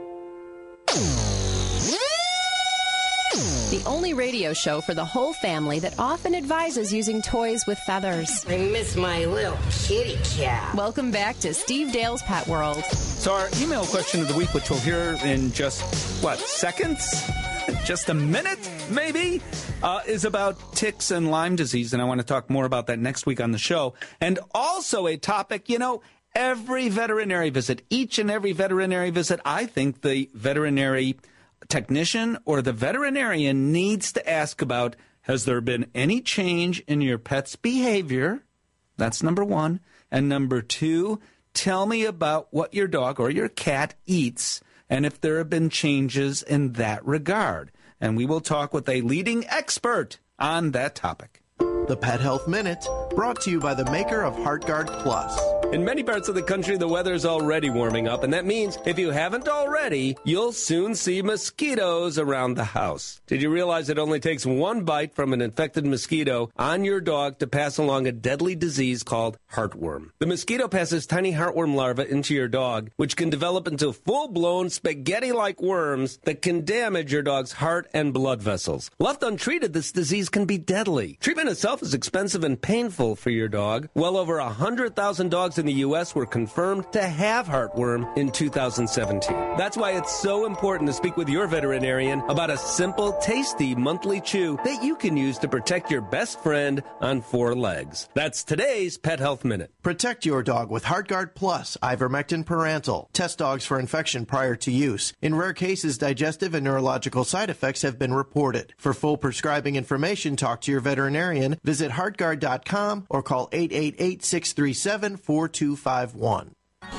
The only radio show for the whole family that often advises using toys with feathers. I miss my little kitty cat. Welcome back to Steve Dale's Pet World. So our email question of the week, which we'll hear in just, what, seconds? Just a minute, maybe, uh, is about ticks and Lyme disease, and I want to talk more about that next week on the show. And also a topic, you know, every veterinary visit, each and every veterinary visit, I think the veterinary technician or the veterinarian needs to ask about, has there been any change in your pet's behavior? That's number one. And number two, tell me about what your dog or your cat eats and if there have been changes in that regard. And we will talk with a leading expert on that topic. The Pet Health Minute, brought to you by the maker of HeartGuard Plus. In many parts of the country, the weather's already warming up, and that means if you haven't already, you'll soon see mosquitoes around the house. Did you realize it only takes one bite from an infected mosquito on your dog to pass along a deadly disease called heartworm? The mosquito passes tiny heartworm larvae into your dog, which can develop into full-blown spaghetti-like worms that can damage your dog's heart and blood vessels. Left untreated, this disease can be deadly. Treatment itself is expensive and painful for your dog. Well over one hundred thousand dogs in the U S were confirmed to have heartworm in two thousand seventeen. That's why it's so important to speak with your veterinarian about a simple, tasty monthly chew that you can use to protect your best friend on four legs. That's today's Pet Health Minute. Protect your dog with HeartGuard Plus, ivermectin parental. Test dogs for infection prior to use. In rare cases, digestive and neurological side effects have been reported. For full prescribing information, talk to your veterinarian. Visit heart guard dot com or call eight eight eight, six three seven, four two five one.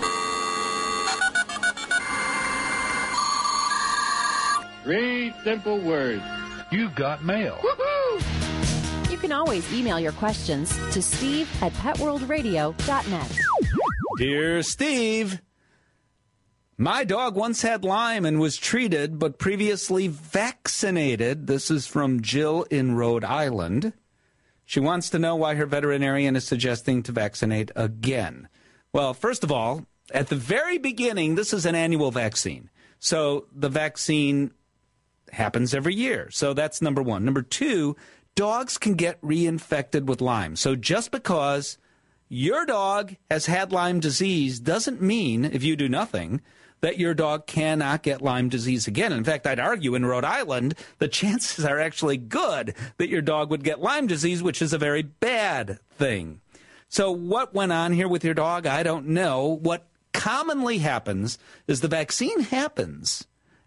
Three simple words. You've got mail. Woohoo! You can always email your questions to steve at pet world radio dot net. Dear Steve, my dog once had Lyme and was treated but previously vaccinated. This is from Jill in Rhode Island. She wants to know why her veterinarian is suggesting to vaccinate again. Well, first of all, at the very beginning, this is an annual vaccine. So the vaccine happens every year. So that's number one. Number two, dogs can get reinfected with Lyme. So just because your dog has had Lyme disease doesn't mean, if you do nothing, that your dog cannot get Lyme disease again. In fact, I'd argue in Rhode Island, the chances are actually good that your dog would get Lyme disease, which is a very bad thing. So what went on here with your dog, I don't know. What commonly happens is the vaccine happens,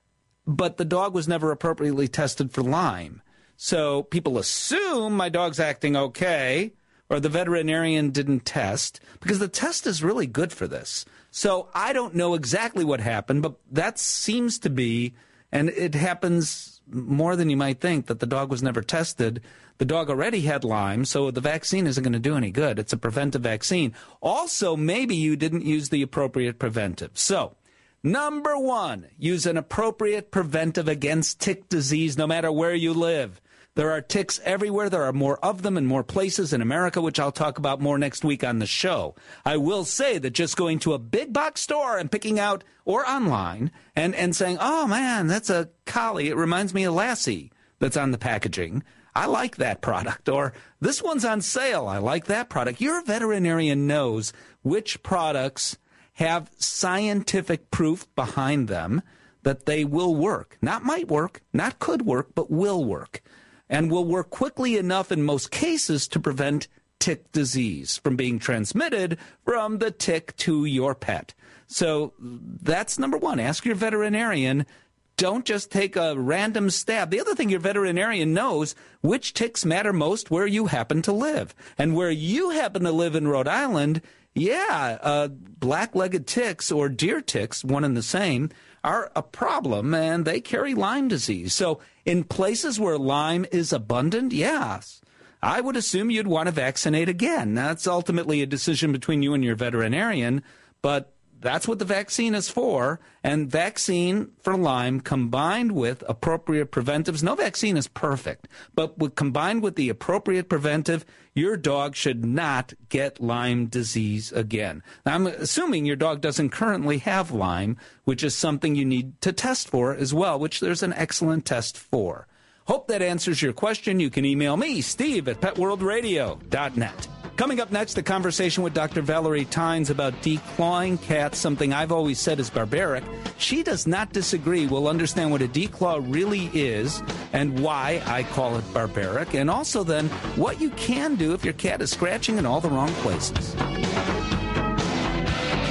but the dog was never appropriately tested for Lyme. So people assume my dog's acting okay, or the veterinarian didn't test, because the test is really good for this. So I don't know exactly what happened, but that seems to be, and it happens more than you might think, that the dog was never tested. The dog already had Lyme, so the vaccine isn't going to do any good. It's a preventive vaccine. Also, maybe you didn't use the appropriate preventive. So, number one, use an appropriate preventive against tick disease no matter where you live. There are ticks everywhere. There are more of them in more places in America, which I'll talk about more next week on the show. I will say that just going to a big box store and picking out, or online, and, and saying, oh, man, that's a collie. It reminds me of Lassie that's on the packaging. I like that product. Or this one's on sale. I like that product. Your veterinarian knows which products have scientific proof behind them that they will work. Not might work, not could work, but will work. And will work quickly enough in most cases to prevent tick disease from being transmitted from the tick to your pet. So that's number one. Ask your veterinarian. Don't just take a random stab. The other thing, your veterinarian knows which ticks matter most where you happen to live. And where you happen to live in Rhode Island, yeah, uh, black-legged ticks or deer ticks, one and the same, are a problem, and they carry Lyme disease. So in places where Lyme is abundant, yes, I would assume you'd want to vaccinate again. That's ultimately a decision between you and your veterinarian, but that's what the vaccine is for. And vaccine for Lyme combined with appropriate preventives. No vaccine is perfect, but with, combined with the appropriate preventive, your dog should not get Lyme disease again. Now, I'm assuming your dog doesn't currently have Lyme, which is something you need to test for as well, which there's an excellent test for. Hope that answers your question. You can email me, Steve, at pet world radio dot net. Coming up next, a conversation with Doctor Valerie Tynes about declawing cats, something I've always said is barbaric. She does not disagree. We'll understand what a declaw really is and why I call it barbaric, and also then what you can do if your cat is scratching in all the wrong places.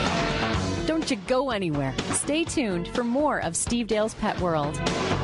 to go anywhere. Stay tuned for more of Steve Dale's Pet World.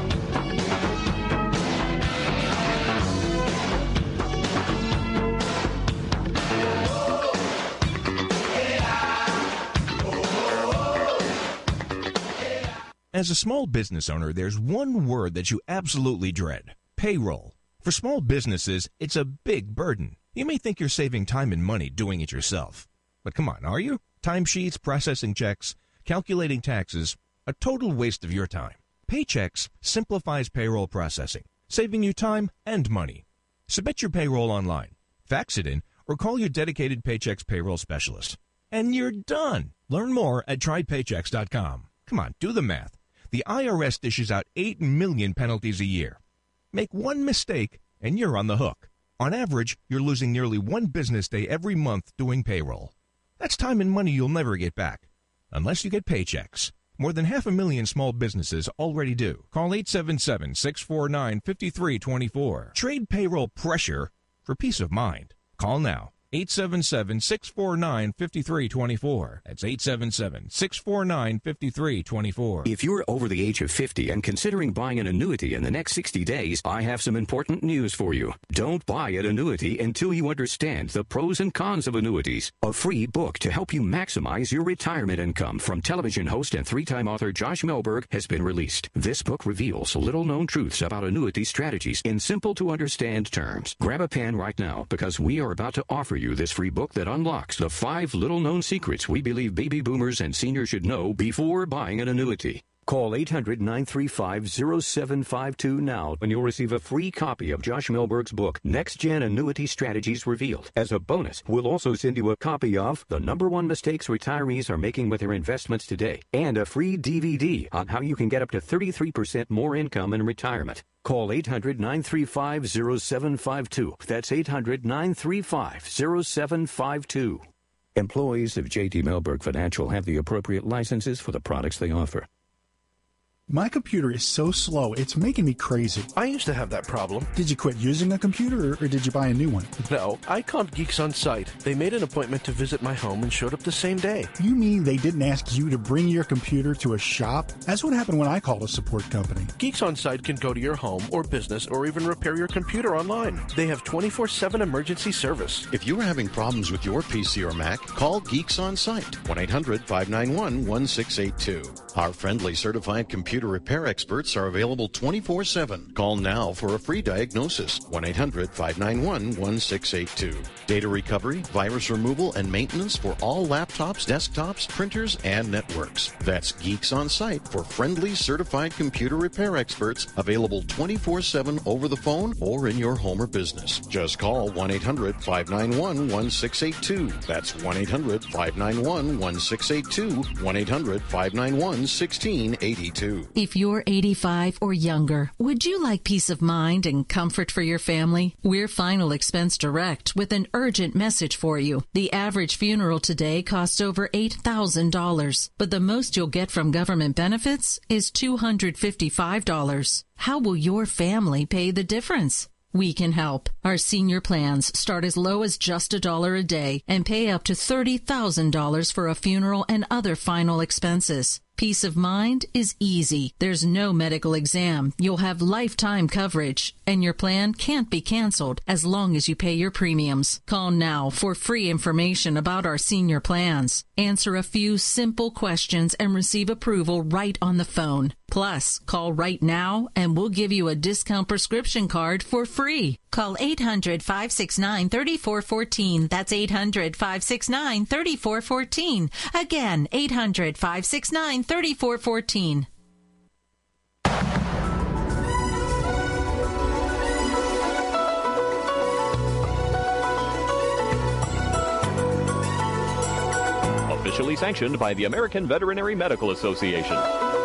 As a small business owner, there's one word that you absolutely dread: payroll. For small businesses, it's a big burden. You may think you're saving time and money doing it yourself. But come on, are you? Timesheets, processing checks, calculating taxes, a total waste of your time. Paychex simplifies payroll processing, saving you time and money. Submit your payroll online, fax it in, or call your dedicated Paychex payroll specialist. And you're done. Learn more at try paychex dot com. Come on, do the math. The I R S dishes out eight million penalties a year. Make one mistake, and you're on the hook. On average, you're losing nearly one business day every month doing payroll. That's time and money you'll never get back, unless you get Paychex. More than half a million small businesses already do. Call eight seven seven, six four nine, five three two four. Trade payroll pressure for peace of mind. Call now. eight seven seven, six four nine, five three two four. That's eight seven seven, six four nine, five three two four. If you're over the age of fifty and considering buying an annuity in the next sixty days, I have some important news for you. Don't buy an annuity until you understand the pros and cons of annuities. A free book to help you maximize your retirement income from television host and three-time author Josh Melberg has been released. This book reveals little-known truths about annuity strategies in simple-to-understand terms. Grab a pen right now, because we are about to offer you this free book that unlocks the five little-known secrets we believe baby boomers and seniors should know before buying an annuity. Call eight hundred, nine three five, zero seven five two now, and you'll receive a free copy of Josh Melberg's book, Next Gen Annuity Strategies Revealed. As a bonus, we'll also send you a copy of The Number One Mistakes Retirees Are Making with Their Investments Today, and a free D V D on how you can get up to thirty-three percent more income in retirement. Call eight hundred, nine three five, zero seven five two. That's eight hundred, nine three five, zero seven five two. Employees of J T Melberg Financial have the appropriate licenses for the products they offer. My computer is so slow, it's making me crazy. I used to have that problem. Did you quit using a computer, or, or did you buy a new one? No, I called Geeks On Site. They made an appointment to visit my home and showed up the same day. You mean they didn't ask you to bring your computer to a shop? That's what happened when I called a support company. Geeks On Site can go to your home or business or even repair your computer online. They have twenty-four seven emergency service. If you are having problems with your P C or Mac, call Geeks On Site, one eight hundred, five nine one, one six eight two. Our friendly certified computer repair experts are available twenty-four seven. Call now for a free diagnosis, one eight hundred, five nine one, one six eight two. Data recovery, virus removal, and maintenance for all laptops, desktops, printers, and networks. That's Geeks On Site for friendly certified computer repair experts, available twenty-four seven over the phone or in your home or business. Just call one eight hundred, five nine one, one six eight two. That's one eight hundred, five nine one, one six eight two, one eight hundred, five nine one, one six eight two. If you're eighty-five or younger, would you like peace of mind and comfort for your family? We're Final Expense Direct with an urgent message for you. The average funeral today costs over eight thousand dollars, but the most you'll get from government benefits is two hundred fifty-five dollars. How will your family pay the difference? We can help. Our senior plans start as low as just a dollar a day and pay up to thirty thousand dollars for a funeral and other final expenses. Peace of mind is easy. There's no medical exam. You'll have lifetime coverage, and your plan can't be canceled as long as you pay your premiums. Call now for free information about our senior plans. Answer a few simple questions and receive approval right on the phone. Plus, call right now and we'll give you a discount prescription card for free. Call eight hundred, five six nine, three four one four. That's eight hundred, five six nine, three four one four. Again, eight hundred, five six nine, three four one four. Officially sanctioned by the American Veterinary Medical Association.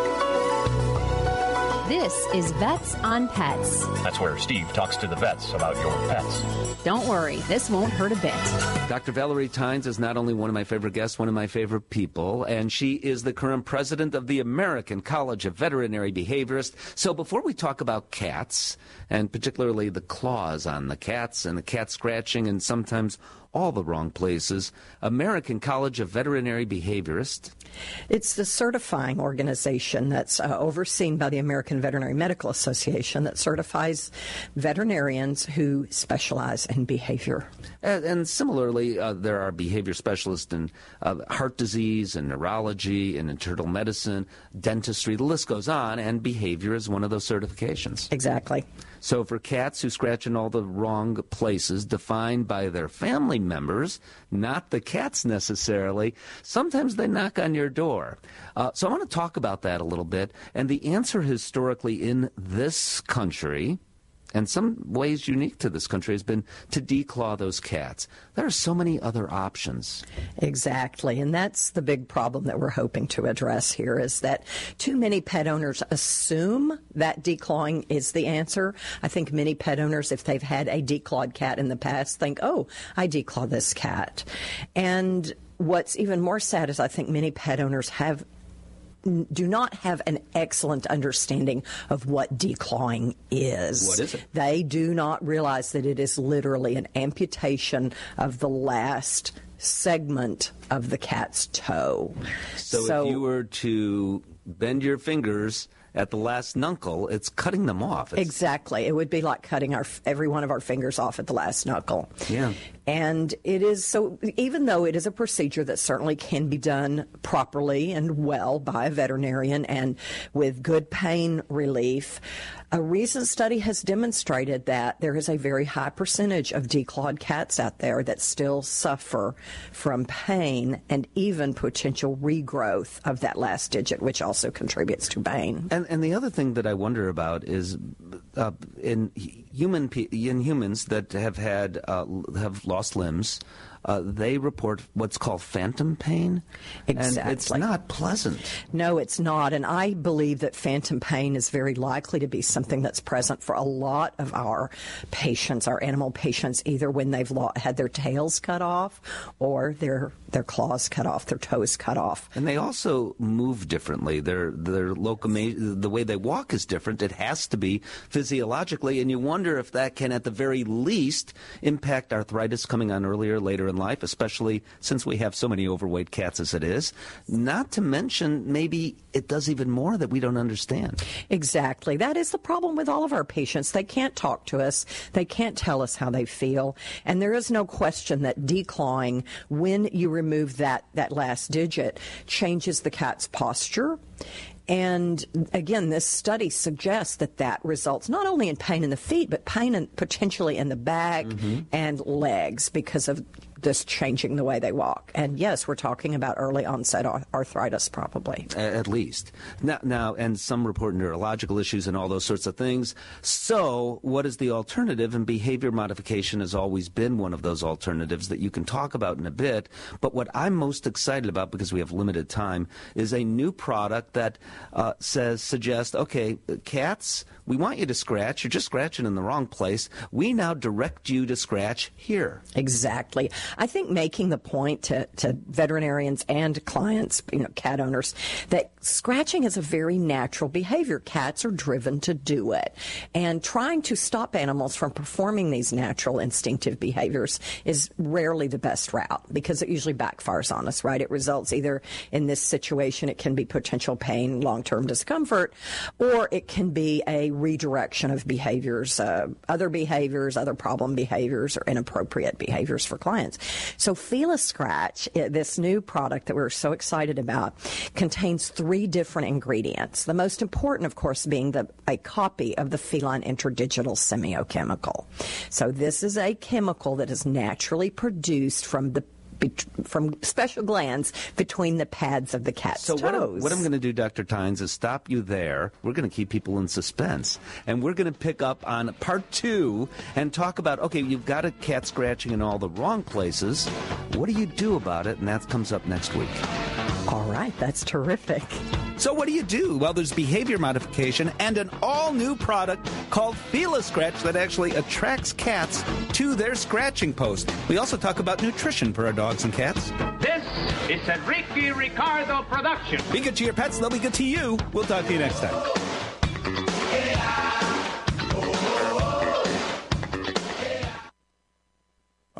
This is Vets on Pets. That's where Steve talks to the vets about your pets. Don't worry, this won't hurt a bit. Doctor Valerie Tynes is not only one of my favorite guests, one of my favorite people, and she is the current president of the American College of Veterinary Behaviorists. So before we talk about cats, and particularly the claws on the cats and the cat scratching and sometimes all the wrong places. American College of Veterinary Behaviorists. It's the certifying organization that's uh, overseen by the American Veterinary Medical Association that certifies veterinarians who specialize in behavior. And, and similarly, uh, there are behavior specialists in uh, heart disease and neurology and internal medicine, dentistry. The list goes on, and behavior is one of those certifications. Exactly. So for cats who scratch in all the wrong places, defined by their family members, not the cats necessarily, sometimes they knock on your door. Uh, so I want to talk about that a little bit. And the answer historically in this country, and some ways unique to this country, has been to declaw those cats. There are so many other options. Exactly, and that's the big problem that we're hoping to address here, is that too many pet owners assume that declawing is the answer. I think many pet owners, if they've had a declawed cat in the past, think, oh, I declaw this cat. And what's even more sad is I think many pet owners have do not have an excellent understanding of what declawing is. What is it? They do not realize that it is literally an amputation of the last segment of the cat's toe. So, so if you were to bend your fingers at the last knuckle, it's cutting them off. It's... Exactly. It would be like cutting our every one of our fingers off at the last knuckle. Yeah. And it is so, even though it is a procedure that certainly can be done properly and well by a veterinarian and with good pain relief, a recent study has demonstrated that there is a very high percentage of declawed cats out there that still suffer from pain and even potential regrowth of that last digit, which also contributes to pain. And, and the other thing that I wonder about is uh, in human in humans that have had uh, have lost limbs, uh, they report what's called phantom pain. Exactly. And it's not pleasant. No, it's not. And I believe that phantom pain is very likely to be something that's present for a lot of our patients, our animal patients, either when they've lo- had their tails cut off or their their claws cut off, their toes cut off. And they also move differently. Their their locoma- the way they walk is different. It has to be physiologically, and you wonder if that can, at the very least, impact arthritis coming on earlier, later in life, especially since we have so many overweight cats as it is. Not to mention, maybe it does even more that we don't understand. Exactly. That is the problem with all of our patients. They can't talk to us. They can't tell us how they feel. And there is no question that declawing, when you remove that, that last digit, changes the cat's posture. And again, this study suggests that that results not only in pain in the feet, but pain in, potentially in the back mm-hmm. and legs because of this changing the way they walk. And yes, we're talking about early onset arthritis probably. At least. Now, now, and some report neurological issues and all those sorts of things. So what is the alternative? And behavior modification has always been one of those alternatives that you can talk about in a bit. But what I'm most excited about, because we have limited time, is a new product that uh, says, suggests, okay, cats, we want you to scratch. You're just scratching in the wrong place. We now direct you to scratch here. Exactly. I think making the point to, to veterinarians and clients, you know, cat owners, that scratching is a very natural behavior. Cats are driven to do it. And trying to stop animals from performing these natural instinctive behaviors is rarely the best route because it usually backfires on us, right? It results either in this situation, it can be potential pain, long-term discomfort, or it can be a redirection of behaviors, uh, other behaviors, other problem behaviors, or inappropriate behaviors for clients. So Fila Scratch, this new product that we're so excited about, contains three different ingredients. The most important, of course, being the, a copy of the feline interdigital semiochemical. So this is a chemical that is naturally produced from the from special glands between the pads of the cat's so toes. So what, what I'm going to do, Doctor Tynes, is stop you there. We're going to keep people in suspense. And we're going to pick up on part two and talk about, okay, you've got a cat scratching in all the wrong places. What do you do about it? And that comes up next week. All right, that's terrific. So what do you do? Well, there's behavior modification and an all-new product called Fila Scratch that actually attracts cats to their scratching post. We also talk about nutrition for our dogs and cats. This is a Ricky Ricardo production. Be good to your pets, they'll be good to you. We'll talk to you next time.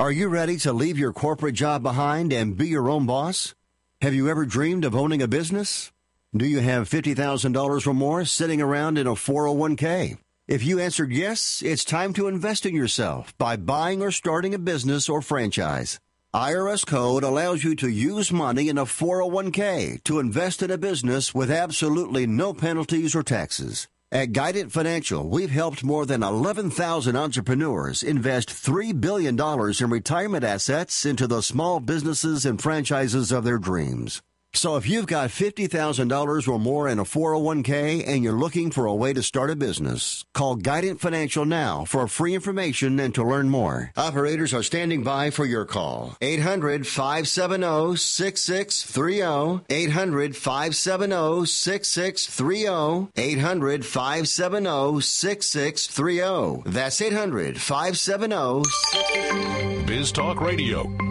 Are you ready to leave your corporate job behind and be your own boss? Have you ever dreamed of owning a business? Do you have fifty thousand dollars or more sitting around in a four oh one k? If you answered yes, it's time to invest in yourself by buying or starting a business or franchise. I R S Code allows you to use money in a four oh one k to invest in a business with absolutely no penalties or taxes. At Guidant Financial, we've helped more than eleven thousand entrepreneurs invest three billion dollars in retirement assets into the small businesses and franchises of their dreams. So if you've got fifty thousand dollars or more in a four oh one k and you're looking for a way to start a business, call Guidant Financial now for free information and to learn more. Operators are standing by for your call. eight hundred, five seven zero, six six three zero. eight hundred, five seven zero, six six three zero. eight hundred, five seven zero, six six three zero. That's eight hundred, five seven zero, six six three zero. Biz Talk Radio.